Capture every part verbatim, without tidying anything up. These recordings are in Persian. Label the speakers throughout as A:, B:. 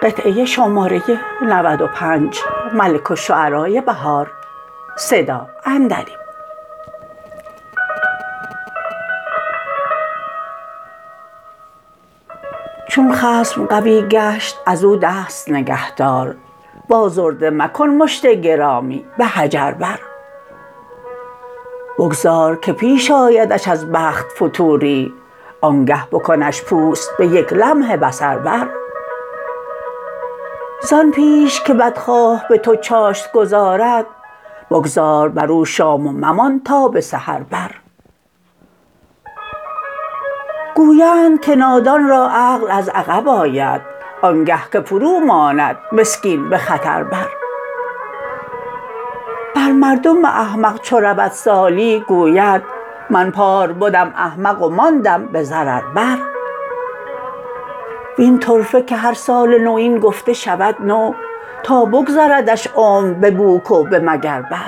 A: قطعه شماره نود و پنج ملک الشعرای بهار صدا عندلیب. چون خصم قوی گشت ازو دست نگهدار، و آزرده مکن مشت گرامی به حجر بر. بگذار که پیش آیدش از بخت فتوری، آنگه بکنش پوست به یک لمح بصر بر. زان پیش که بدخواه به تو چاشت گذارد، بگذار برو شام و ممان تا به سحر بر. گویند که نادان را عقل از عقب آید، آنگه که فرو ماند مسکین به خطر بر. بر مردم احمق چو رود سالی گوید، من پار بدم احمق و ماندم به ضرر بر. وین طرفه که هر سال نو این گفته شود نو، تا بگذردش عمر به بوک و به مگر بر.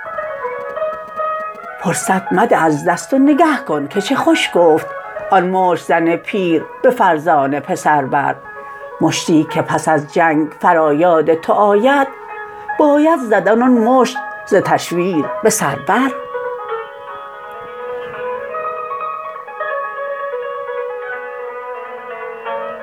A: فرصت مده از دست و نگه کن که چه خوش گفت آن مشت زن پیر به فرزانه پسر بر. مشتی که پس از جنگ فرا یاد تو آید، باید زدن آن مشت ز تشویر به سر بر.